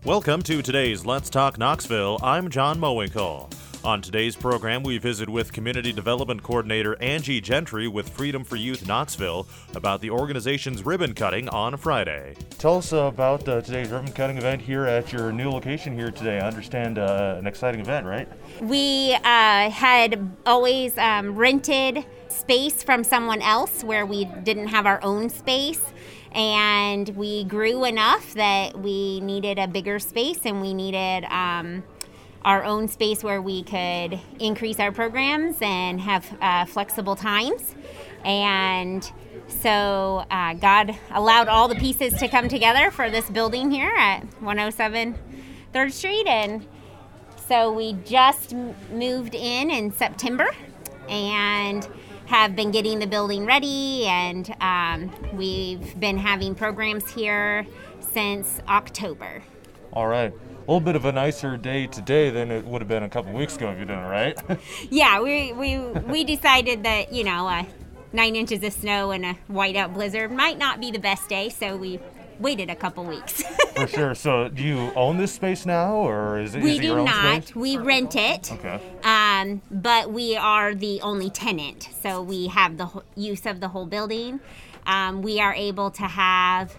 Welcome to today's Let's Talk Knoxville. I'm John Mowinkle. On today's program, we visit with Community Development Coordinator Angie Gentry with Freedom for Youth Knoxville about the organization's ribbon cutting on Friday. Tell us about today's ribbon cutting event here at your new location here today. I understand an exciting event, right? We had always rented space from someone else where we didn't have our own space. And we grew enough that we needed a bigger space, and we needed our own space where we could increase our programs and have flexible times. And so God allowed all the pieces to come together for this building here at 107 3rd Street. And so we just moved in September and have been getting the building ready, and we've been having programs here since October. All right. A little bit of a nicer day today than it would have been a couple weeks ago if you're doing it right. Yeah, we decided that, 9 inches of snow and a whiteout blizzard might not be the best day, so we waited a couple weeks. For sure. So do you own this space now, or is it your own space? We do not. We rent it. Okay. But we are the only tenant, so we have the use of the whole building. We are able to have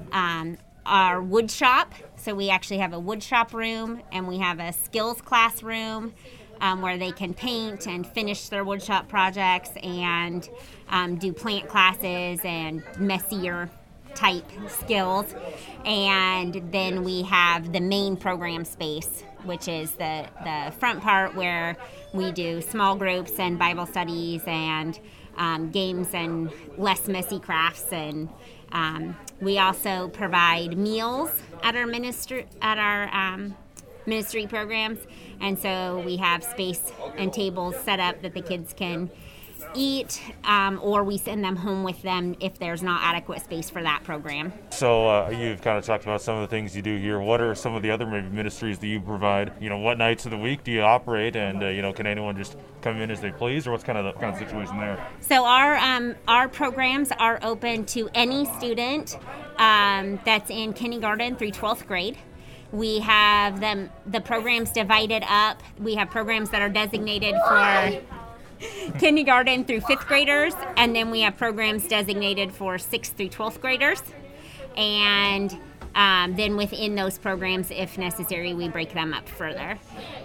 our wood shop. So we actually have a wood shop room, and we have a skills classroom where they can paint and finish their wood shop projects and do plant classes and messier type skills. And then we have the main program space, which is the front part where we do small groups and Bible studies and games and less messy crafts. And we also provide meals at our ministry programs. And so we have space and tables set up that the kids can eat, or we send them home with them if there's not adequate space for that program. So you've kind of talked about some of the things you do here. What are some of the other maybe ministries that you provide? What nights of the week do you operate, and can anyone just come in as they please, or what's kind of the situation there? So our programs are open to any student that's in kindergarten through 12th grade. We have the programs divided up. We have programs that are designated for kindergarten through 5th graders, and then we have programs designated for 6th through 12th graders. And then within those programs, if necessary, we break them up further.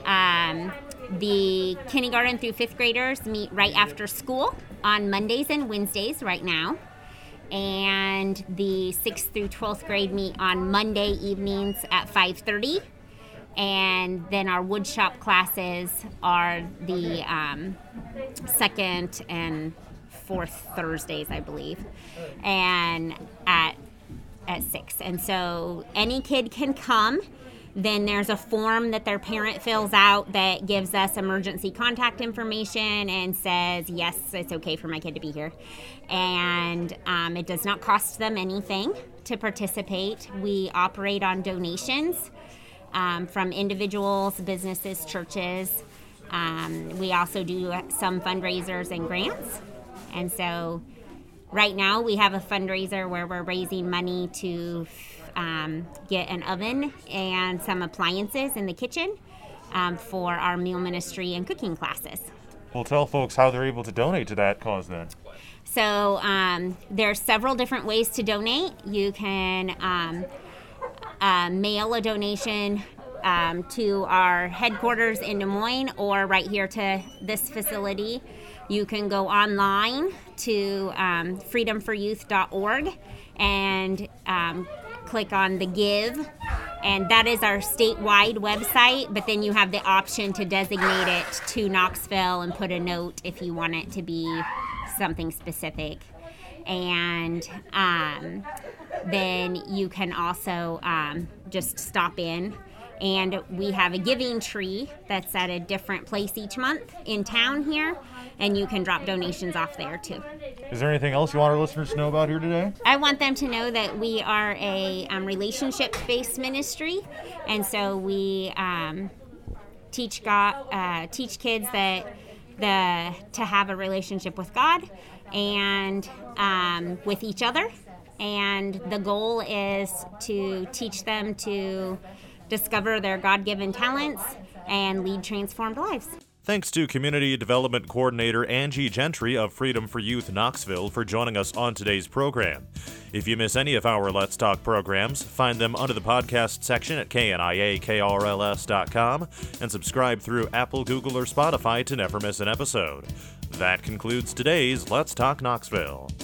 The kindergarten through 5th graders meet right after school on Mondays and Wednesdays right now. And the 6th through 12th grade meet on Monday evenings at 5:30. And then our wood shop classes are the second and fourth Thursdays, I believe, and at 6. And so any kid can come. Then there's a form that their parent fills out that gives us emergency contact information and says, yes, it's okay for my kid to be here. And it does not cost them anything to participate. We operate on donations from individuals, businesses, churches. We also do some fundraisers and grants. And so right now we have a fundraiser where we're raising money to get an oven and some appliances in the kitchen for our meal ministry and cooking classes. Well, tell folks how they're able to donate to that cause then. So there's several different ways to donate. You can mail a donation to our headquarters in Des Moines or right here to this facility. You can go online to freedomforyouth.org and click on the Give, and that is our statewide website, but then you have the option to designate it to Knoxville and put a note if you want it to be something specific. And then you can also just stop in. And we have a giving tree that's at a different place each month in town here, and you can drop donations off there too. Is there anything else you want our listeners to know about here today? I want them to know that we are a relationship-based ministry, and so we teach kids that to have a relationship with God and with each other, and the goal is to teach them to discover their God-given talents, and lead transformed lives. Thanks to Community Development Coordinator Angie Gentry of Freedom for Youth Knoxville for joining us on today's program. If you miss any of our Let's Talk programs, find them under the podcast section at kniakrls.com and subscribe through Apple, Google, or Spotify to never miss an episode. That concludes today's Let's Talk Knoxville.